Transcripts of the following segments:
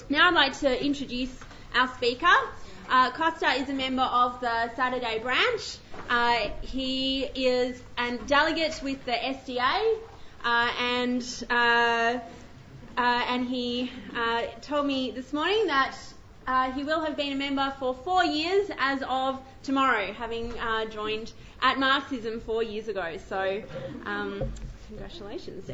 Now I'd like to introduce our speaker. Costa is a member of the Saturday branch. He is a delegate with the SDA, and he told me this morning that he will have been a member for 4 years as of tomorrow, having joined at Marxism 4 years ago. So, congratulations.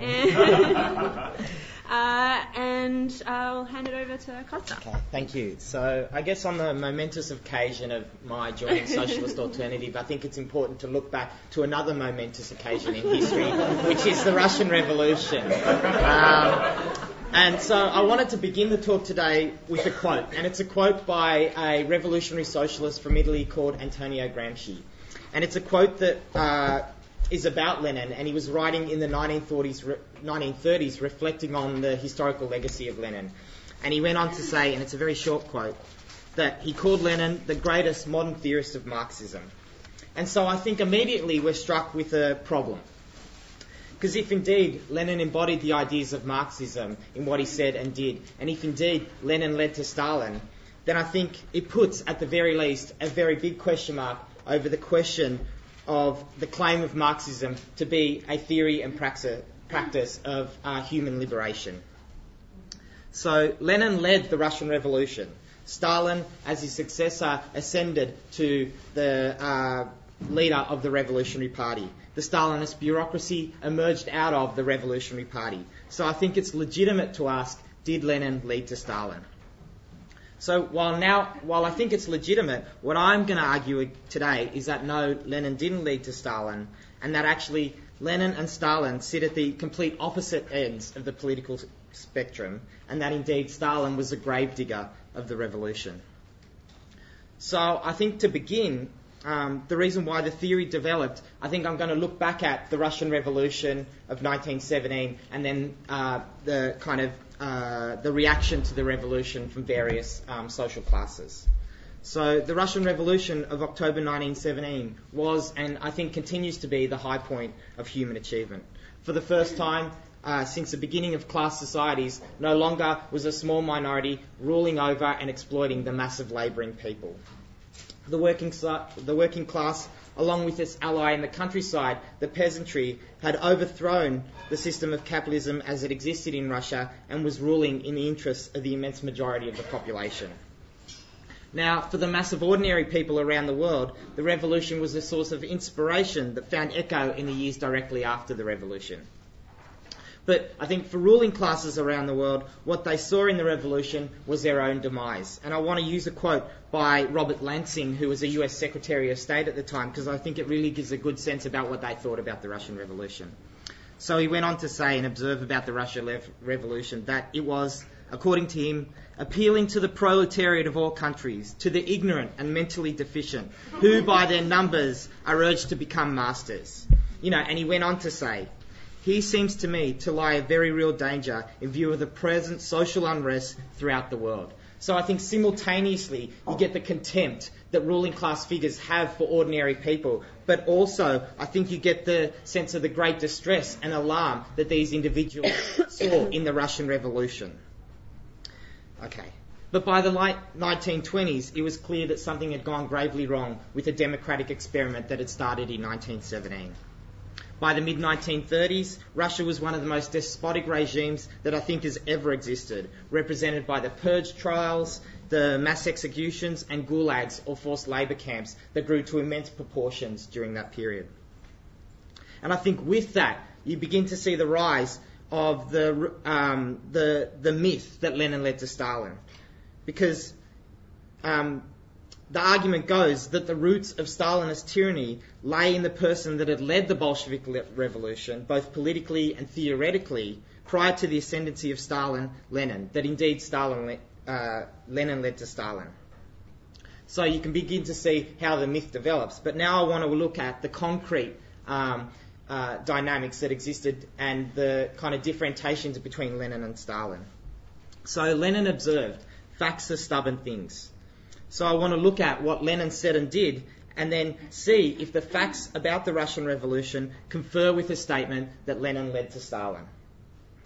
And I'll hand it over to Costa. Okay, thank you. So I guess on the momentous occasion of my joining Socialist Alternative, I think it's important to look back to another momentous occasion in history, which is the Russian Revolution. And so I wanted to begin the talk today with a quote, and it's a quote by a revolutionary socialist from Italy called Antonio Gramsci. And it's a quote that is about Lenin, and he was writing in the 1930s, reflecting on the historical legacy of Lenin. And he went on to say, and it's a very short quote, that he called Lenin the greatest modern theorist of Marxism. And so I think immediately we're struck with a problem. Because if indeed Lenin embodied the ideas of Marxism in what he said and did, and if indeed Lenin led to Stalin, then I think it puts, at the very least, a very big question mark over the question of the claim of Marxism to be a theory and practice of human liberation. So Lenin led the Russian Revolution. Stalin, as his successor, ascended to the leader of the Revolutionary Party. The Stalinist bureaucracy emerged out of the Revolutionary Party. So I think it's legitimate to ask, did Lenin lead to Stalin? So while I think it's legitimate, what I'm going to argue today is that no, Lenin didn't lead to Stalin, and that actually Lenin and Stalin sit at the complete opposite ends of the political spectrum, and that indeed Stalin was a gravedigger of the revolution. So I think to begin, the reason why the theory developed, I think I'm going to look back at the Russian Revolution of 1917 and then the reaction to the revolution from various social classes. So the Russian Revolution of October 1917 was, and I think continues to be, the high point of human achievement. For the first time since the beginning of class societies, no longer was a small minority ruling over and exploiting the massive labouring people. The working class, along with its ally in the countryside, the peasantry, had overthrown the system of capitalism as it existed in Russia and was ruling in the interests of the immense majority of the population. Now, for the mass of ordinary people around the world, the revolution was a source of inspiration that found echo in the years directly after the revolution. But I think for ruling classes around the world, what they saw in the revolution was their own demise. And I want to use a quote by Robert Lansing, who was a US Secretary of State at the time, because I think it really gives a good sense about what they thought about the Russian Revolution. So he went on to say and observe about the Russian Revolution that it was, according to him, appealing to the proletariat of all countries, to the ignorant and mentally deficient, who by their numbers are urged to become masters. And he went on to say, here seems to me to lie a very real danger in view of the present social unrest throughout the world. So I think simultaneously you get the contempt that ruling class figures have for ordinary people, but also I think you get the sense of the great distress and alarm that these individuals saw in the Russian Revolution. Okay. But by the late 1920s, it was clear that something had gone gravely wrong with the democratic experiment that had started in 1917. By the mid-1930s, Russia was one of the most despotic regimes that I think has ever existed, represented by the purge trials, the mass executions and gulags, or forced labour camps, that grew to immense proportions during that period. And I think with that, you begin to see the rise of the myth that Lenin led to Stalin. Because the argument goes that the roots of Stalinist tyranny lay in the person that had led the Bolshevik revolution, both politically and theoretically, prior to the ascendancy of Lenin, that indeed Lenin led to Stalin. So you can begin to see how the myth develops. But now I want to look at the concrete dynamics that existed and the kind of differentiations between Lenin and Stalin. So Lenin observed, facts are stubborn things. So I want to look at what Lenin said and did and then see if the facts about the Russian Revolution confer with the statement that Lenin led to Stalin.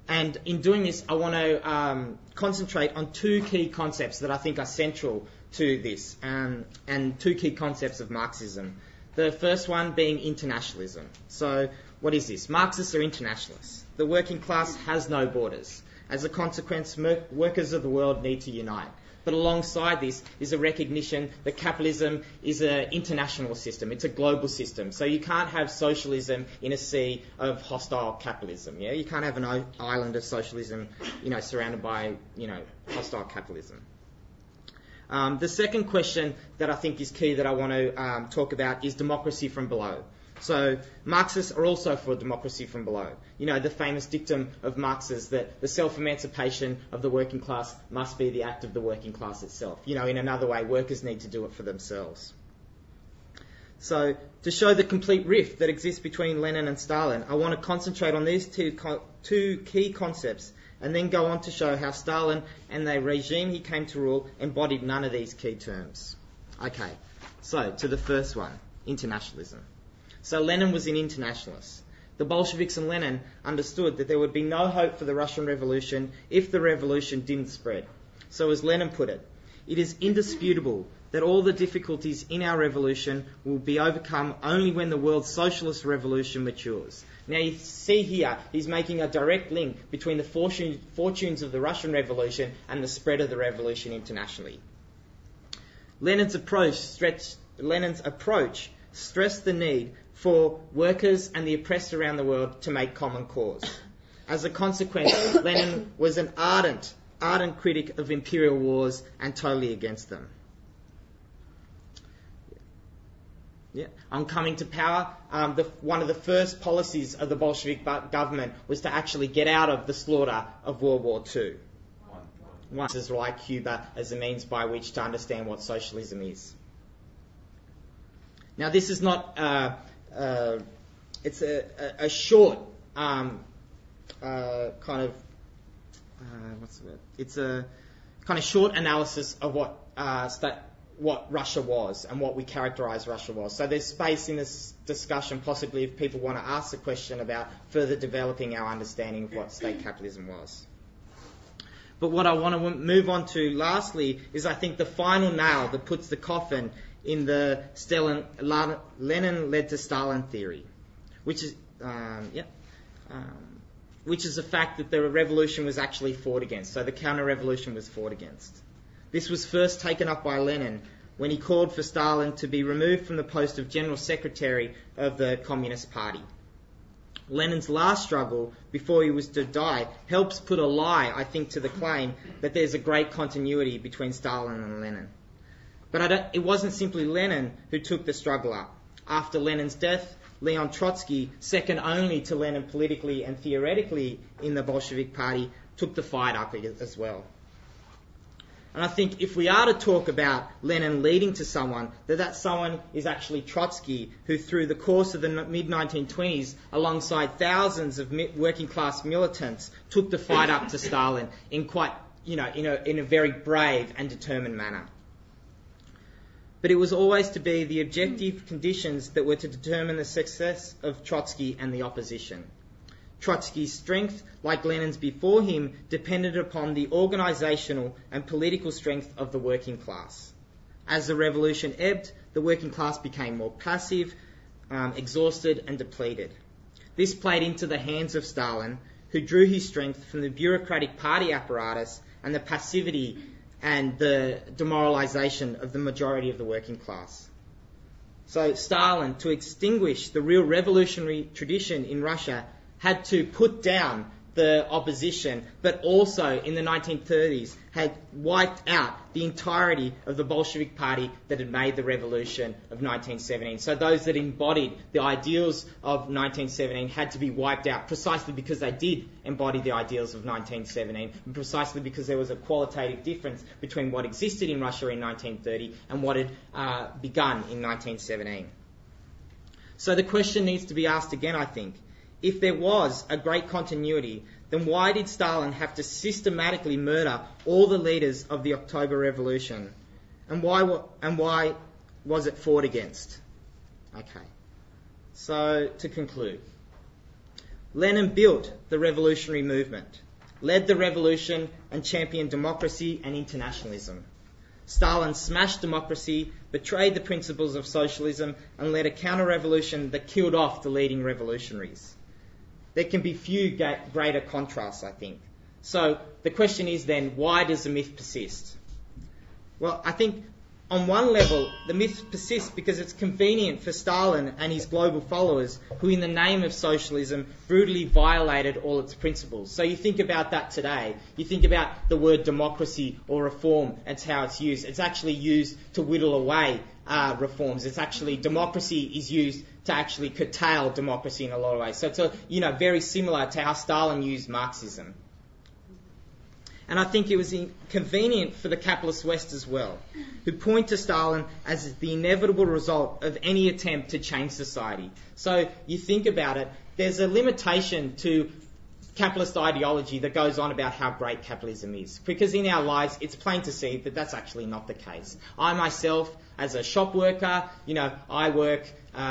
And in doing this, I want to concentrate on two key concepts that I think are central to this, and two key concepts of Marxism. The first one being internationalism. So what is this? Marxists are internationalists. The working class has no borders. As a consequence, workers of the world need to unite. But alongside this is a recognition that capitalism is an international system. It's a global system. So you can't have socialism in a sea of hostile capitalism. Yeah, you can't have an island of socialism, surrounded by, hostile capitalism. The second question that I think is key that I want to talk about is democracy from below. So Marxists are also for democracy from below. The famous dictum of Marx is that the self-emancipation of the working class must be the act of the working class itself. In another way, workers need to do it for themselves. So to show the complete rift that exists between Lenin and Stalin, I want to concentrate on these two key concepts and then go on to show how Stalin and the regime he came to rule embodied none of these key terms. Okay, so to the first one, internationalism. So Lenin was an internationalist. The Bolsheviks and Lenin understood that there would be no hope for the Russian Revolution if the revolution didn't spread. So as Lenin put it, it is indisputable that all the difficulties in our revolution will be overcome only when the world's socialist revolution matures. Now you see here, he's making a direct link between the fortunes of the Russian Revolution and the spread of the revolution internationally. Lenin's approach stressed the need for workers and the oppressed around the world to make common cause. As a consequence, Lenin was an ardent critic of imperial wars and totally against them. On coming to power, one of the first policies of the Bolshevik government was to actually get out of the slaughter of World War II. One is like Cuba as a means by which to understand what socialism is. Now, this is not it's a short It's a kind of short analysis of what Russia was and what we characterise Russia was. So there's space in this discussion, possibly, if people want to ask the question about further developing our understanding of what state capitalism was. But what I want to move on to lastly is, I think, the final nail that puts the coffin in the Lenin led to Stalin theory, which is the fact that the revolution was actually fought against. So the counter-revolution was fought against. This was first taken up by Lenin when he called for Stalin to be removed from the post of General Secretary of the Communist Party. Lenin's last struggle before he was to die helps put a lie, I think, to the claim that there's a great continuity between Stalin and Lenin. But it wasn't simply Lenin who took the struggle up. After Lenin's death, Leon Trotsky, second only to Lenin politically and theoretically in the Bolshevik Party, took the fight up as well. And I think if we are to talk about Lenin leading to someone, that someone is actually Trotsky, who through the course of the mid-1920s, alongside thousands of working class militants, took the fight up to Stalin in a very brave and determined manner. But it was always to be the objective conditions that were to determine the success of Trotsky and the opposition. Trotsky's strength, like Lenin's before him, depended upon the organisational and political strength of the working class. As the revolution ebbed, the working class became more passive, exhausted and depleted. This played into the hands of Stalin, who drew his strength from the bureaucratic party apparatus and the passivity and the demoralisation of the majority of the working class. So Stalin, to extinguish the real revolutionary tradition in Russia, had to put down the opposition, but also in the 1930s had wiped out the entirety of the Bolshevik Party that had made the revolution of 1917. So those that embodied the ideals of 1917 had to be wiped out, precisely because they did embody the ideals of 1917, and precisely because there was a qualitative difference between what existed in Russia in 1930 and what had begun in 1917. So the question needs to be asked again, I think. If there was a great continuity, then why did Stalin have to systematically murder all the leaders of the October Revolution? And why was it fought against? Okay. So, to conclude, Lenin built the revolutionary movement, led the revolution and championed democracy and internationalism. Stalin smashed democracy, betrayed the principles of socialism, and led a counter-revolution that killed off the leading revolutionaries. There can be few greater contrasts, I think. So the question is then, why does the myth persist? Well, I think on one level, the myth persists because it's convenient for Stalin and his global followers, who in the name of socialism brutally violated all its principles. So you think about that today. You think about the word democracy or reform, that's how it's used. It's actually used to whittle away reforms. It's actually, democracy is used to actually curtail democracy in a lot of ways. So it's very similar to how Stalin used Marxism. And I think it was convenient for the capitalist West as well, who point to Stalin as the inevitable result of any attempt to change society. So you think about it, there's a limitation to capitalist ideology that goes on about how great capitalism is. Because in our lives, it's plain to see that that's actually not the case. I myself, as a shop worker, I work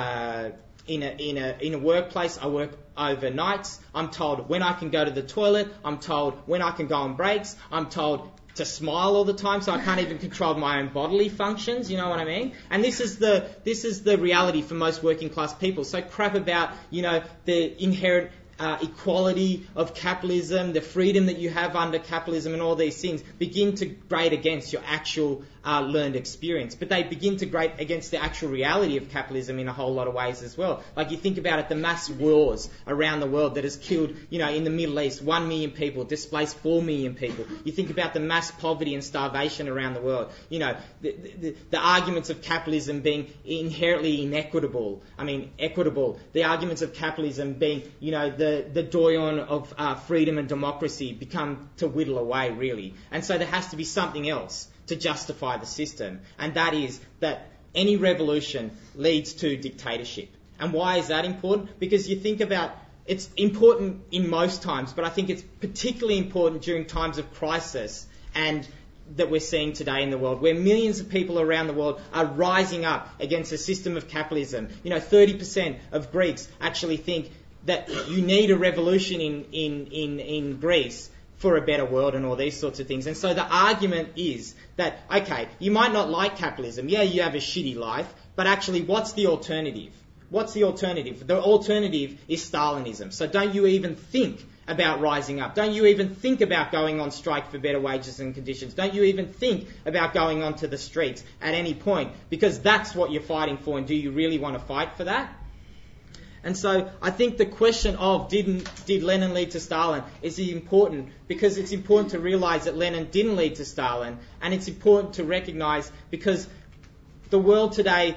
in a workplace. I work overnights. I'm told when I can go to the toilet. I'm told when I can go on breaks. I'm told to smile all the time, so I can't even control my own bodily functions. You know what I mean? And this is the reality for most working class people. So crap about the inherent equality of capitalism, the freedom that you have under capitalism, and all these things begin to grate against your actual learned experience. But they begin to grate against the actual reality of capitalism in a whole lot of ways as well. Like you think about it, the mass wars around the world that has killed, in the Middle East, 1 million people, displaced 4 million people. You think about the mass poverty and starvation around the world. The arguments of capitalism being inherently inequitable. Equitable. The arguments of capitalism being, the doyen of freedom and democracy become to whittle away, really. And so there has to be something else to justify the system, and that is that any revolution leads to dictatorship. And why is that important? Because you think about, it's important in most times, but I think it's particularly important during times of crisis and that we're seeing today in the world, where millions of people around the world are rising up against a system of capitalism. 30% of Greeks actually think that you need a revolution in Greece for a better world and all these sorts of things. And so the argument is that, okay, you might not like capitalism. Yeah, you have a shitty life, but actually what's the alternative? What's the alternative? The alternative is Stalinism. So don't you even think about rising up. Don't you even think about going on strike for better wages and conditions. Don't you even think about going onto the streets at any point, because that's what you're fighting for, and do you really want to fight for that? And so I think the question of did Lenin lead to Stalin is important, because it's important to realise that Lenin didn't lead to Stalin, and it's important to recognise because the world today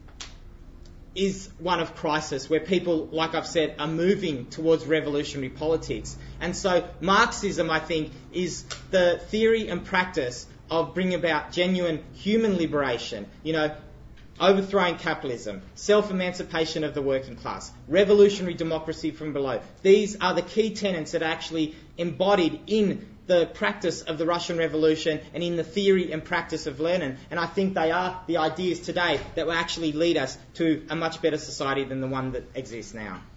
is one of crisis, where people, like I've said, are moving towards revolutionary politics. And so Marxism, I think, is the theory and practice of bringing about genuine human liberation, overthrowing capitalism, self-emancipation of the working class, revolutionary democracy from below. These are the key tenets that are actually embodied in the practice of the Russian Revolution and in the theory and practice of Lenin. And I think they are the ideas today that will actually lead us to a much better society than the one that exists now.